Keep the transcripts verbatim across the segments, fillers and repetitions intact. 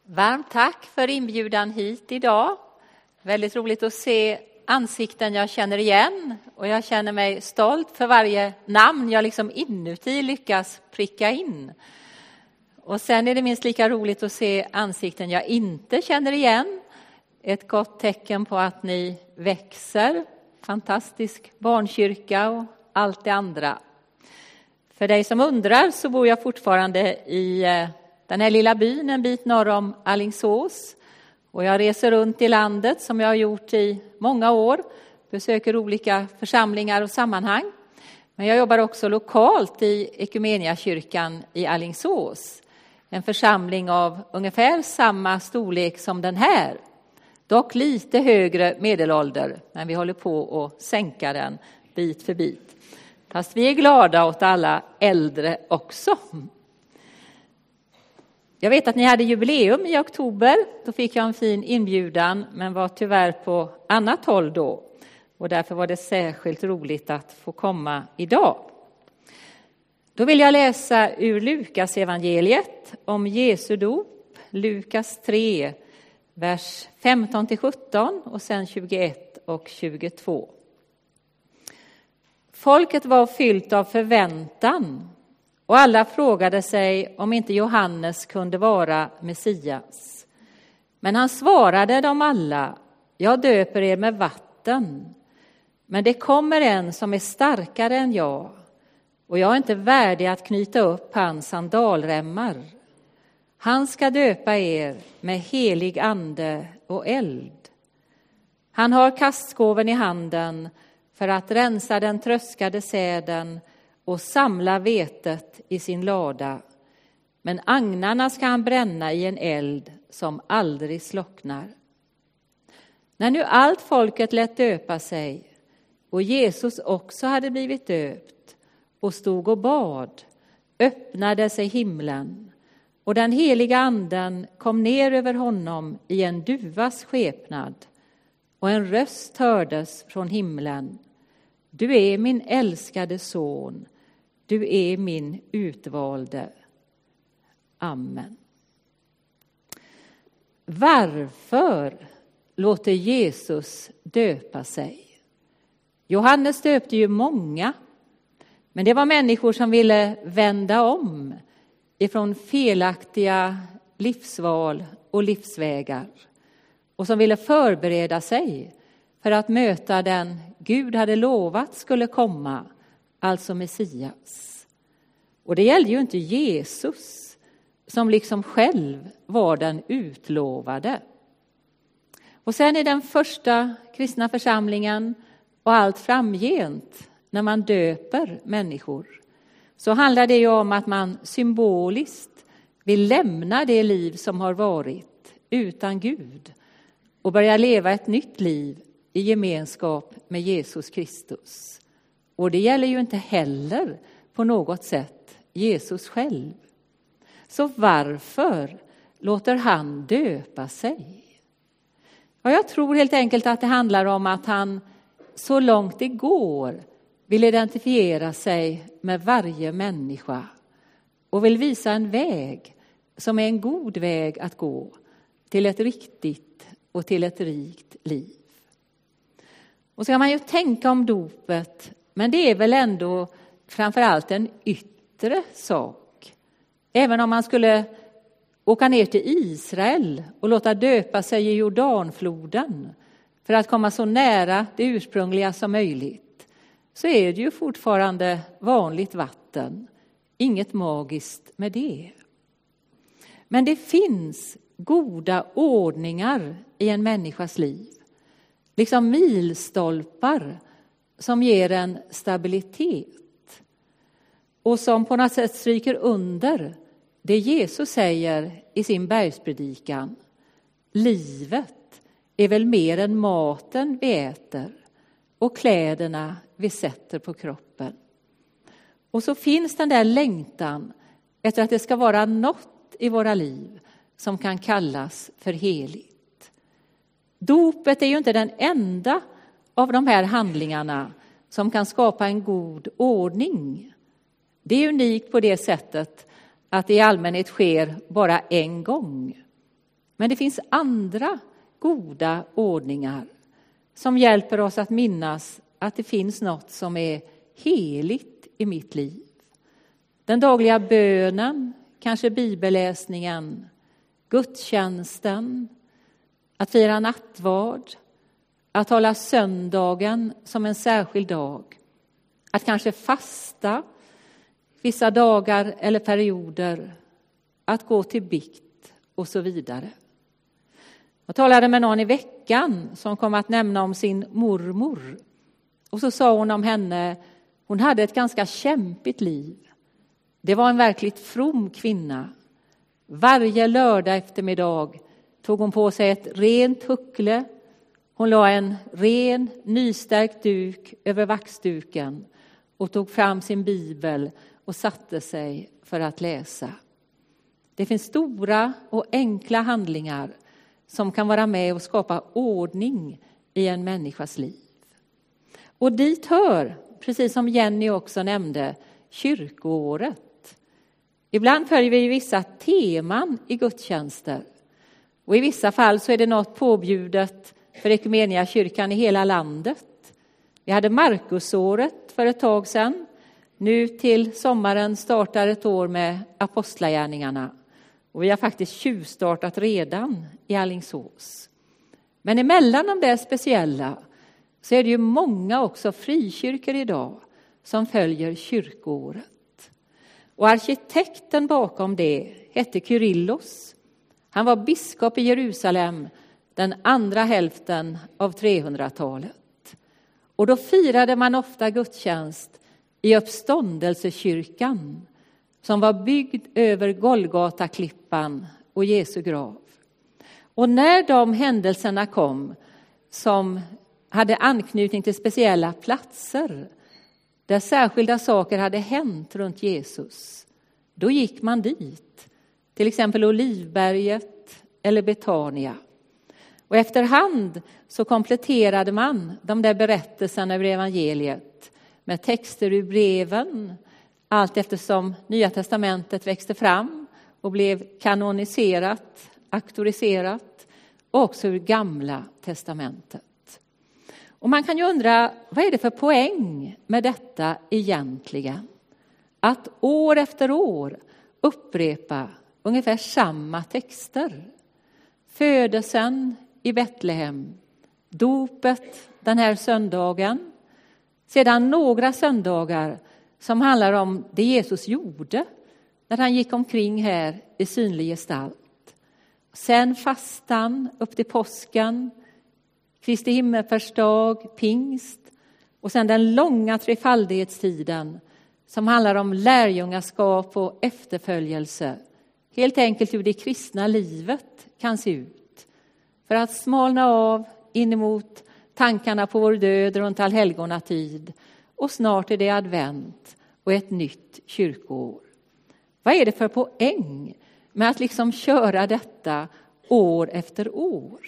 Varmt tack för inbjudan hit idag. Väldigt roligt att se ansikten jag känner igen. Och jag känner mig stolt för varje namn jag liksom inuti lyckas pricka in. Och sen är det minst lika roligt att se ansikten jag inte känner igen. Ett gott tecken på att ni växer. Fantastisk barnkyrka och allt det andra. För dig som undrar så bor jag fortfarande i den här lilla byn en bit norr om Alingsås. Och jag reser runt i landet som jag har gjort i många år. Besöker olika församlingar och sammanhang. Men jag jobbar också lokalt i Ekumeniakyrkan i Alingsås. En församling av ungefär samma storlek som den här. Dock lite högre medelålder. Men vi håller på att sänka den bit för bit. Fast vi är glada åt alla äldre också. Jag vet att ni hade jubileum i oktober. Då fick jag en fin inbjudan men var tyvärr på annat håll då. Och därför var det särskilt roligt att få komma idag. Då vill jag läsa ur Lukas evangeliet om Jesu dop. Lukas tre, vers femton till sjutton och sen tjugoett och tjugotvå. Folket var fyllt av förväntan. Och alla frågade sig om inte Johannes kunde vara Messias. Men han svarade dem alla, jag döper er med vatten. Men det kommer en som är starkare än jag. Och jag är inte värdig att knyta upp hans sandalremmar. Han ska döpa er med helig ande och eld. Han har kastskåven i handen för att rensa den tröskade säden och samla vetet i sin lada. Men agnarna ska han bränna i en eld som aldrig slocknar. När nu allt folket lät döpa sig och Jesus också hade blivit döpt och stod och bad, öppnade sig himlen och den heliga anden kom ner över honom i en duvas skepnad och en röst hördes från himlen. Du är min älskade son. Du är min utvalde. Amen. Varför låter Jesus döpa sig? Johannes döpte ju många. Men det var människor som ville vända om ifrån felaktiga livsval och livsvägar. Och som ville förbereda sig för att möta den Gud hade lovat skulle komma. Alltså Messias. Och det gällde ju inte Jesus som liksom själv var den utlovade. Och sen i den första kristna församlingen och allt framgent när man döper människor så handlar det ju om att man symboliskt vill lämna det liv som har varit utan Gud och börja leva ett nytt liv i gemenskap med Jesus Kristus. Och det gäller ju inte heller på något sätt Jesus själv. Så varför låter han döpa sig? Ja, jag tror helt enkelt att det handlar om att han så långt det går vill identifiera sig med varje människa. Och vill visa en väg som är en god väg att gå till ett riktigt och till ett rikt liv. Och så kan man ju tänka om dopet. Men det är väl ändå framförallt en yttre sak. Även om man skulle åka ner till Israel och låta döpa sig i Jordanfloden för att komma så nära det ursprungliga som möjligt, så är det ju fortfarande vanligt vatten. Inget magiskt med det. Men det finns goda ordningar i en människas liv. Liksom milstolpar som ger en stabilitet och som på något sätt stryker under det Jesus säger i sin bergspredikan. Livet är väl mer än maten vi äter och kläderna vi sätter på kroppen. Och så finns den där längtan efter att det ska vara något i våra liv som kan kallas för heligt. Dopet är ju inte den enda av de här handlingarna som kan skapa en god ordning. Det är unikt på det sättet att det i allmänhet sker bara en gång. Men det finns andra goda ordningar som hjälper oss att minnas att det finns något som är heligt i mitt liv. Den dagliga bönen, kanske bibelläsningen, gudstjänsten, att fira nattvard, att hålla söndagen som en särskild dag, att kanske fasta vissa dagar eller perioder, att gå till bikt och så vidare. Jag talade med någon i veckan som kom att nämna om sin mormor. Och så sa hon om henne, hon hade ett ganska kämpigt liv. Det var en verkligt from kvinna. Varje lördag eftermiddag tog hon på sig ett rent huckle. Hon la en ren, nystärkt duk över vaxduken och tog fram sin bibel och satte sig för att läsa. Det finns stora och enkla handlingar som kan vara med och skapa ordning i en människas liv. Och dit hör, precis som Jenny också nämnde, kyrkoåret. Ibland följer vi vissa teman i gudstjänster. Och i vissa fall så är det något påbjudet för Ekumeniakyrkan i hela landet. Vi hade Markusåret för ett tag sedan. Nu till sommaren startar ett år med apostlagärningarna. Och vi har faktiskt tjuvstartat redan i Alingsås. Men emellan de där speciella så är det ju många också frikyrkor idag som följer kyrkoåret. Och arkitekten bakom det hette Kyrillos. Han var biskop i Jerusalem den andra hälften av trehundratalet. Och då firade man ofta gudstjänst i uppståndelsekyrkan som var byggd över Golgata-klippan och Jesu grav. Och när de händelserna kom som hade anknytning till speciella platser där särskilda saker hade hänt runt Jesus, då gick man dit. Till exempel Olivberget eller Betania. Och efterhand så kompletterade man de där berättelserna över evangeliet med texter ur breven, allt eftersom Nya testamentet växte fram och blev kanoniserat, auktoriserat, och också ur Gamla testamentet. Och man kan ju undra, vad är det för poäng med detta egentligen? Att år efter år upprepa ungefär samma texter. Födelsen i Betlehem, dopet den här söndagen, sedan några söndagar som handlar om det Jesus gjorde när han gick omkring här i synlig gestalt. Sen fastan upp till påsken, Kristi himmelfärdsdag, pingst och sen den långa trefaldighetstiden som handlar om lärjungaskap och efterföljelse. Helt enkelt hur det kristna livet kan se ut. För att smalna av in emot tankarna på vår död runt allhelgonatid. Och snart är det advent och ett nytt kyrkoår. Vad är det för poäng med att liksom köra detta år efter år?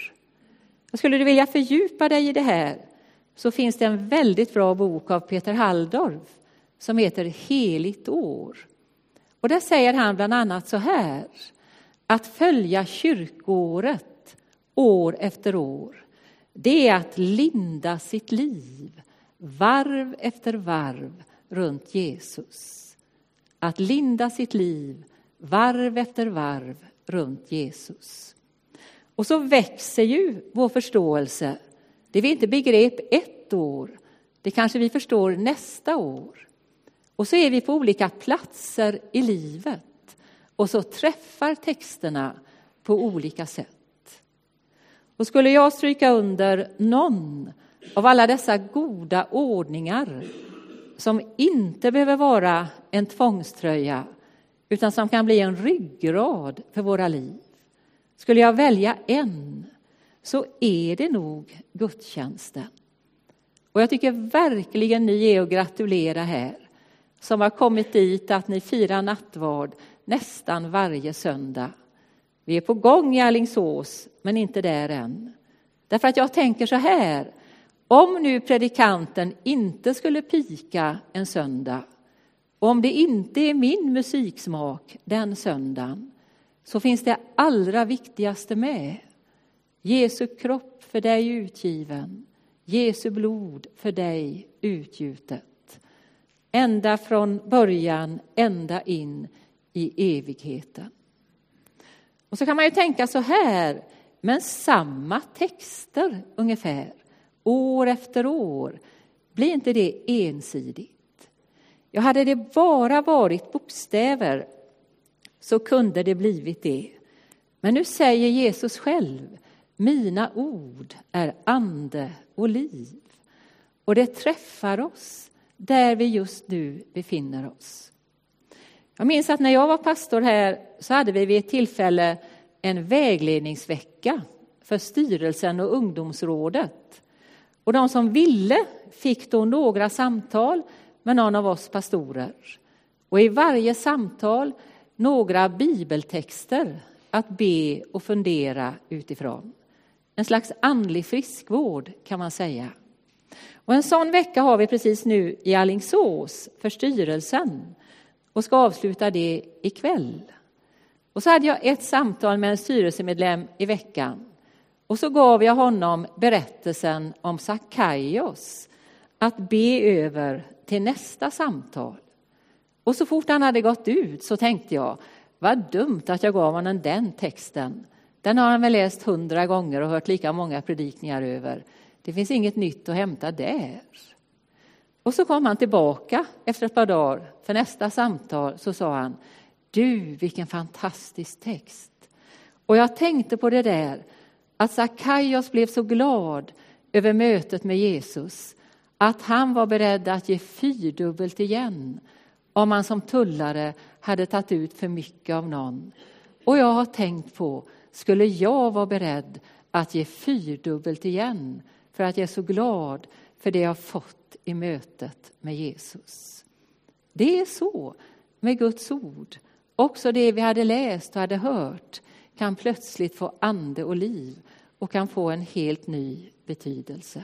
Jag skulle du vilja fördjupa dig i det här, så finns det en väldigt bra bok av Peter Halldorf som heter Heligt år. Och där säger han bland annat så här: att följa kyrkoåret år efter år, det är att linda sitt liv varv efter varv runt Jesus. Att linda sitt liv varv efter varv runt Jesus. Och så växer ju vår förståelse. Det vi inte begrep ett år, det kanske vi förstår nästa år. Och så är vi på olika platser i livet. Och så träffar texterna på olika sätt. Och skulle jag stryka under någon av alla dessa goda ordningar som inte behöver vara en tvångströja utan som kan bli en ryggrad för våra liv. Skulle jag välja en, så är det nog gudstjänsten. Och jag tycker verkligen ni är att gratulera här som har kommit dit att ni firar nattvard nästan varje söndag. Vi är på gång i Alingsås, men inte där än. Därför att jag tänker så här: om nu predikanten inte skulle pika en söndag, och om det inte är min musiksmak den söndagen, så finns det allra viktigaste med. Jesu kropp för dig utgiven. Jesu blod för dig utgjutet. Ända från början, ända in i evigheten. Och så kan man ju tänka så här, men samma texter ungefär, år efter år, blir inte det ensidigt? Ja, hade det bara varit bokstäver så kunde det blivit det. Men nu säger Jesus själv, mina ord är ande och liv. Och det träffar oss där vi just nu befinner oss. Jag minns att när jag var pastor här så hade vi vid ett tillfälle en vägledningsvecka för styrelsen och ungdomsrådet. Och de som ville fick då några samtal med någon av oss pastorer. Och i varje samtal några bibeltexter att be och fundera utifrån. En slags andlig friskvård kan man säga. Och en sån vecka har vi precis nu i Alingsås för styrelsen och ska avsluta det ikväll. Och så hade jag ett samtal med en styrelsemedlem i veckan. Och så gav jag honom berättelsen om Sackaios att be över till nästa samtal. Och så fort han hade gått ut så tänkte jag, vad dumt att jag gav honom den texten. Den har han väl läst hundra gånger och hört lika många predikningar över. Det finns inget nytt att hämta där. Och så kom han tillbaka efter ett par dagar för nästa samtal, så sa han, du vilken fantastisk text. Och jag tänkte på det där, att Sackaios blev så glad över mötet med Jesus att han var beredd att ge fyrdubbelt igen om man som tullare hade tagit ut för mycket av någon. Och jag har tänkt på, skulle jag vara beredd att ge fyrdubbelt igen för att jag är så glad för det jag har fått i mötet med Jesus. Det är så med Guds ord. Också det vi hade läst och hade hört kan plötsligt få ande och liv och kan få en helt ny betydelse.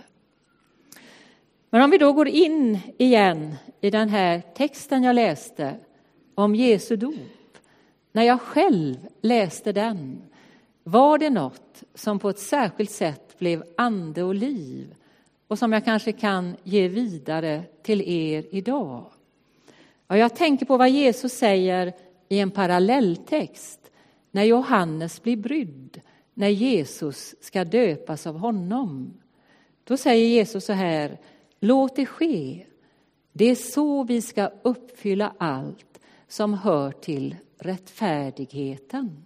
Men om vi då går in igen i den här texten jag läste om Jesu dop. När jag själv läste den var det något som på ett särskilt sätt blev ande och liv och som jag kanske kan ge vidare till er idag. Och jag tänker på vad Jesus säger i en parallelltext när Johannes blir brydd, när Jesus ska döpas av honom. Då säger Jesus så här, låt det ske. Det är så vi ska uppfylla allt som hör till rättfärdigheten.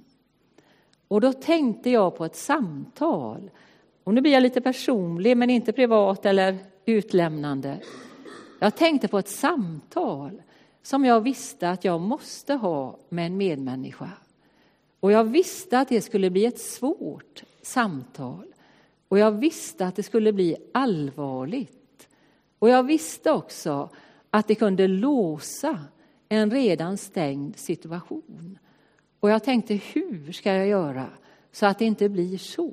Och då tänkte jag på ett samtal. Och nu blir jag lite personlig men inte privat eller utlämnande. Jag tänkte på ett samtal som jag visste att jag måste ha med en medmänniska. Och jag visste att det skulle bli ett svårt samtal. Och jag visste att det skulle bli allvarligt. Och jag visste också att det kunde låsa en redan stängd situation. Och jag tänkte, hur ska jag göra så att det inte blir så?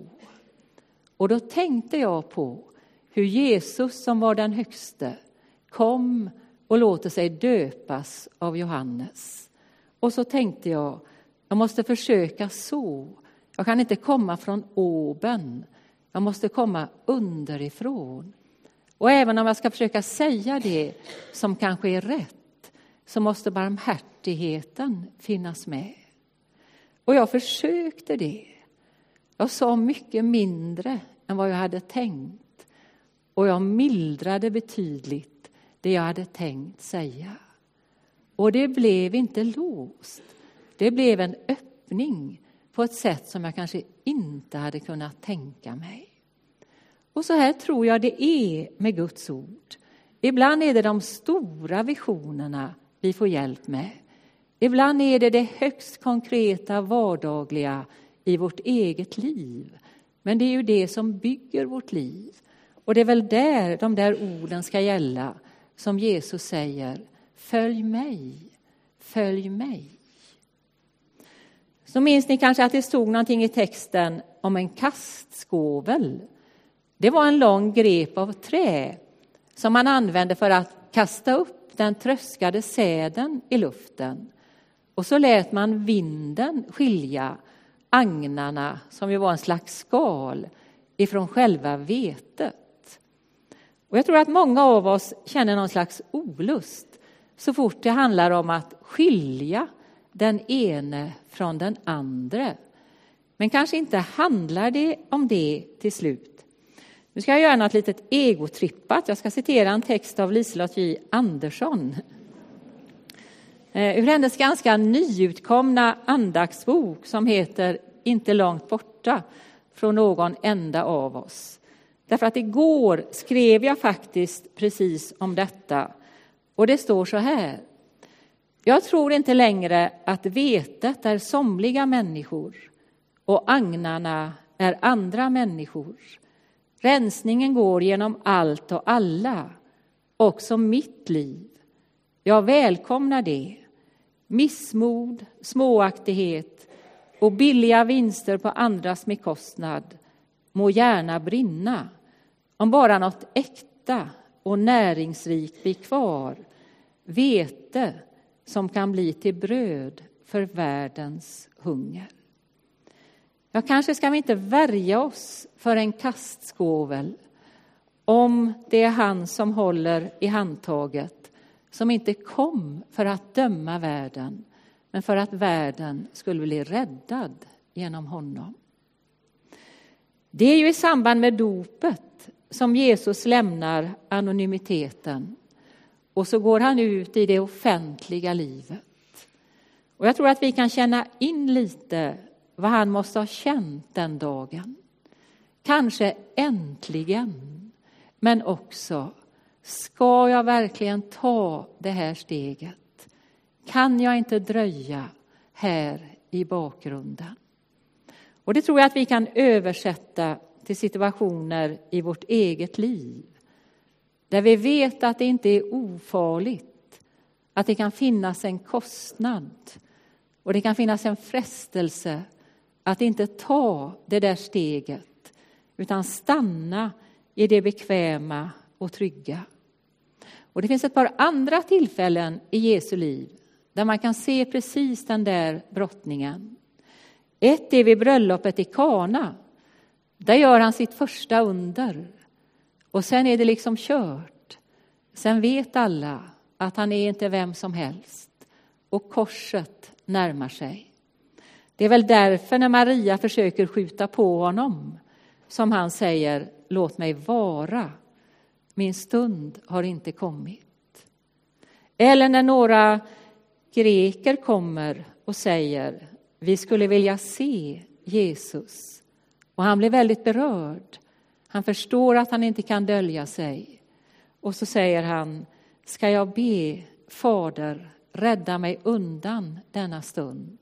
Och då tänkte jag på hur Jesus som var den högste kom och låter sig döpas av Johannes. Och så tänkte jag, jag måste försöka så. Jag kan inte komma från oben. Jag måste komma underifrån. Och även om jag ska försöka säga det som kanske är rätt, så måste barmhärtigheten finnas med. Och jag försökte det. Jag sa mycket mindre än vad jag hade tänkt. Och jag mildrade betydligt det jag hade tänkt säga. Och det blev inte låst. Det blev en öppning på ett sätt som jag kanske inte hade kunnat tänka mig. Och så här tror jag det är med Guds ord. Ibland är det de stora visionerna vi får hjälp med. Ibland är det det högst konkreta vardagliga i vårt eget liv. Men det är ju det som bygger vårt liv. Och det är väl där de där orden ska gälla som Jesus säger, följ mig, följ mig. Så minns ni kanske att det stod någonting i texten om en kastskåvel. Det var en lång grep av trä som man använde för att kasta upp den tröskade säden i luften. Och så lät man vinden skilja agnarna, som ju var en slags skal, ifrån själva vetet. Och jag tror att många av oss känner någon slags olust så fort det handlar om att skilja den ene från den andra. Men kanske inte handlar det om det till slut. Nu ska jag göra något litet egotrippat. Jag ska citera en text av Liselott J. Andersson. Ur hennes ganska nyutkomna andaktsbok som heter Inte långt borta från någon enda av oss. Därför att igår skrev jag faktiskt precis om detta. Och det står så här. Jag tror inte längre att vetet är somliga människor och agnarna är andra människor. Rensningen går genom allt och alla, också mitt liv. Jag välkomnar det. Missmod, småaktighet och billiga vinster på andras bekostnad må gärna brinna. Om bara något äkta och näringsrikt blir kvar. Vete som kan bli till bröd för världens hunger. Ja, kanske ska vi inte värja oss för en kastskåvel om det är han som håller i handtaget, som inte kom för att döma världen, men för att världen skulle bli räddad genom honom. Det är ju i samband med dopet som Jesus lämnar anonymiteten och så går han ut i det offentliga livet. Och jag tror att vi kan känna in lite vad han måste ha känt den dagen. Kanske äntligen, men också, ska jag verkligen ta det här steget? Kan jag inte dröja här i bakgrunden? Och det tror jag att vi kan översätta till situationer i vårt eget liv. Där vi vet att det inte är ofarligt. Att det kan finnas en kostnad. Och det kan finnas en frestelse att inte ta det där steget. Utan stanna i det bekväma och trygga. Och det finns ett par andra tillfällen i Jesu liv. Där man kan se precis den där brottningen. Ett är vid bröllopet i Kana. Där gör han sitt första under. Och sen är det liksom kört. Sen vet alla att han är inte vem som helst. Och korset närmar sig. Det är väl därför när Maria försöker skjuta på honom. Som han säger, låt mig vara. Min stund har inte kommit. Eller när några greker kommer och säger, vi skulle vilja se Jesus. Och han blir väldigt berörd. Han förstår att han inte kan dölja sig. Och så säger han, ska jag be Fader rädda mig undan denna stund?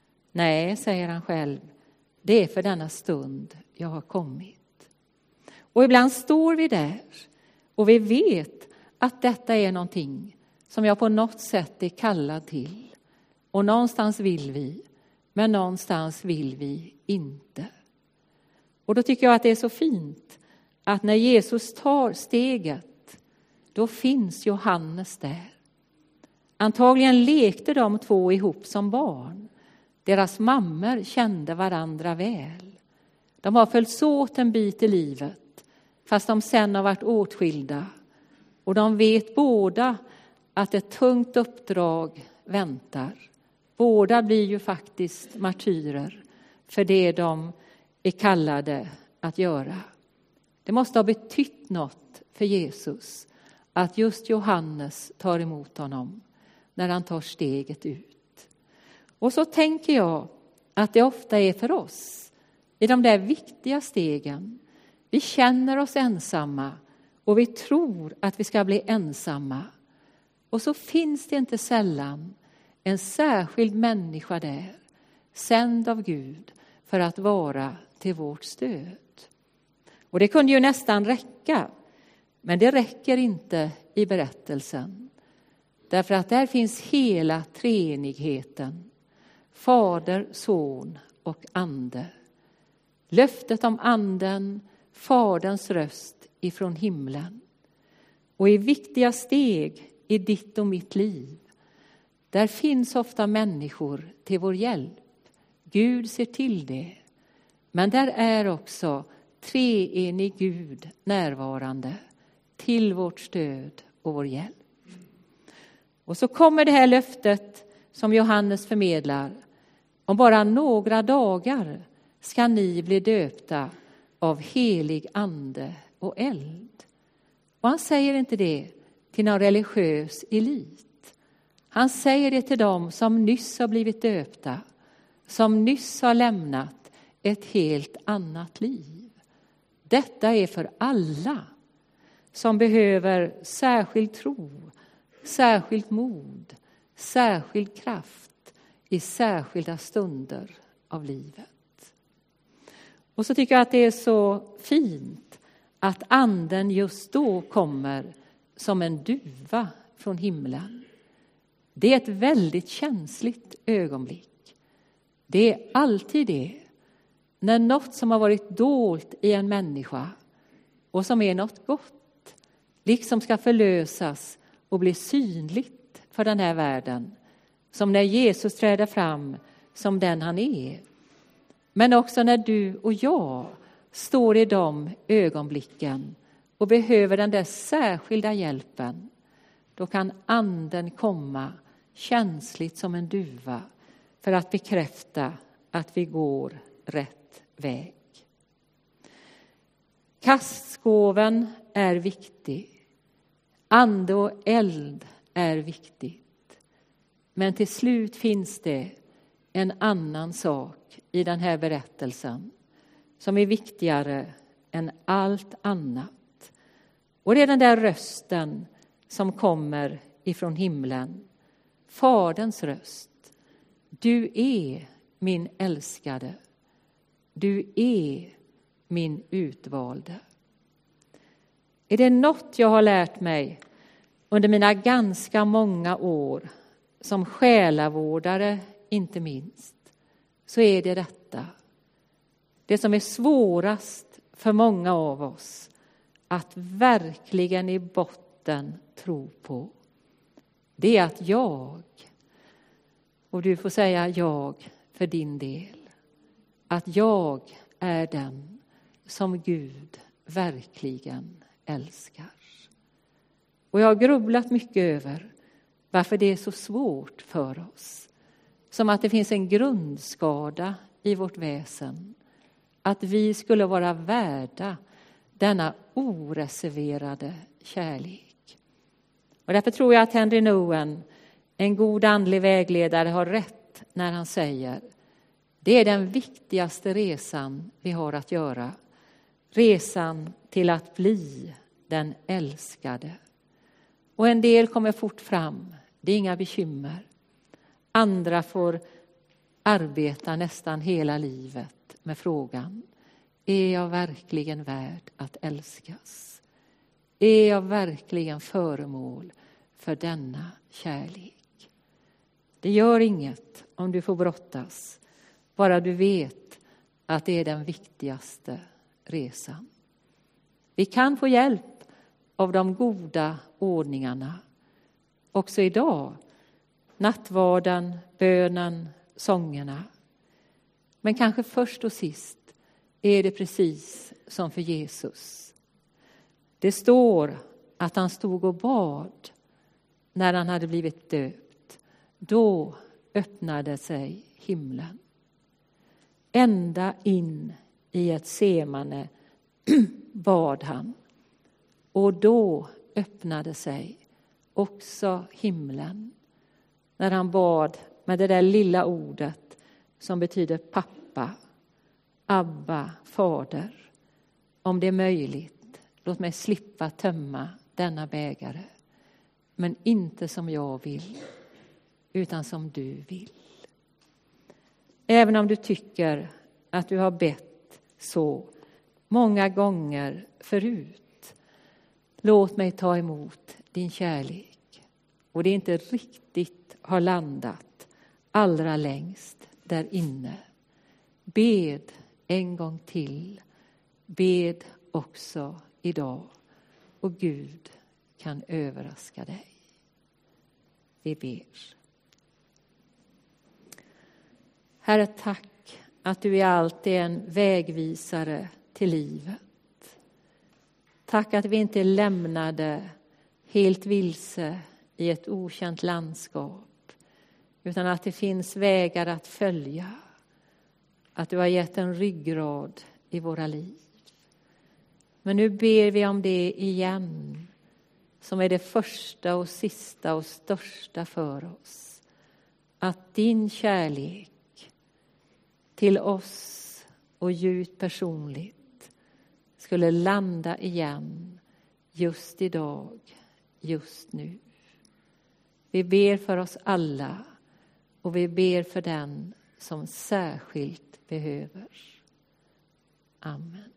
Nej, säger han själv, det är för denna stund jag har kommit. Och ibland står vi där och vi vet att detta är någonting som jag på något sätt är kallad till. Och någonstans vill vi, men någonstans vill vi inte. Och då tycker jag att det är så fint att när Jesus tar steget, då finns Johannes där. Antagligen lekte de två ihop som barn. Deras mammor kände varandra väl. De har följts åt en bit i livet, fast de sen har varit åtskilda. Och de vet båda att ett tungt uppdrag väntar. Båda blir ju faktiskt martyrer för det de är kallade att göra. Det måste ha betytt något för Jesus att just Johannes tar emot honom när han tar steget ut. Och så tänker jag att det ofta är för oss i de där viktiga stegen. Vi känner oss ensamma och vi tror att vi ska bli ensamma. Och så finns det inte sällan en särskild människa där, sänd av Gud för att vara till vårt stöd. Och det kunde ju nästan räcka, men det räcker inte i berättelsen. Därför att där finns hela treenigheten, Fader, Son och Ande. Löftet om anden, Faderns röst ifrån himlen. Och i viktiga steg i ditt och mitt liv, Där finns ofta människor till vår hjälp. Gud ser till det. Men där är också treenig Gud närvarande till vårt stöd och vår hjälp. Och så kommer det här löftet som Johannes förmedlar. Om bara några dagar ska ni bli döpta av helig ande och eld. Och han säger inte det till någon religiös elit. Han säger det till dem som nyss har blivit döpta. Som nyss har lämnat ett helt annat liv. Detta är för alla som behöver särskild tro, särskilt mod, särskild kraft i särskilda stunder av livet. Och så tycker jag att det är så fint att anden just då kommer som en duva från himlen. Det är ett väldigt känsligt ögonblick. Det är alltid det. När något som har varit dolt i en människa och som är något gott liksom ska förlösas och bli synligt för den här världen. Som när Jesus träder fram som den han är. Men också när du och jag står i de ögonblicken och behöver den där särskilda hjälpen. Då kan anden komma känsligt som en duva för att bekräfta att vi går rätt väg. Kastskåven är viktig. Ande och eld är viktigt. Men till slut finns det en annan sak i den här berättelsen som är viktigare än allt annat. Och det är den där rösten som kommer ifrån himlen. Faderns röst. Du är min älskade. Du är min utvalde. Är det något jag har lärt mig under mina ganska många år som själavårdare inte minst, så är det detta. Det som är svårast för många av oss att verkligen i botten tro på. Det är att jag, och du får säga jag för din del, att jag är den som Gud verkligen älskar. Och jag har grubblat mycket över varför det är så svårt för oss. Som att det finns en grundskada i vårt väsen. Att vi skulle vara värda denna oreserverade kärlek. Och därför tror jag att Henry Nouwen, en god andlig vägledare, har rätt när han säger det är den viktigaste resan vi har att göra. Resan till att bli den älskade. Och en del kommer fort fram. Det är inga bekymmer. Andra får arbeta nästan hela livet med frågan. Är jag verkligen värd att älskas? Är jag verkligen föremål för denna kärlek? Det gör inget om du får brottas. Bara du vet att det är den viktigaste resan. Vi kan få hjälp av de goda ordningarna. Också idag. Nattvarden, bönen, sångerna. Men kanske först och sist är det precis som för Jesus. Det står att han stod och bad när han hade blivit döpt. Då öppnade sig himlen. Ända in i ett semane bad han. Och då öppnade sig också himlen. När han bad med det där lilla ordet som betyder pappa, Abba, fader. Om det är möjligt, låt mig slippa tömma denna bägare. Men inte som jag vill, utan som du vill. Även om du tycker att du har bett så många gånger förut. Låt mig ta emot din kärlek. Och det inte riktigt har landat allra längst där inne. Bed en gång till. Bed också idag. Och Gud kan överraska dig. Vi ber. Herre, tack att du är alltid en vägvisare till livet. Tack att vi inte är lämnade helt vilse i ett okänt landskap, utan att det finns vägar att följa. Att du har gett en ryggrad i våra liv. Men nu ber vi om det igen, som är det första och sista och största för oss. Att din kärlek till oss och djupt personligt skulle landa igen just idag, just nu. Vi ber för oss alla och vi ber för den som särskilt behöver. Amen.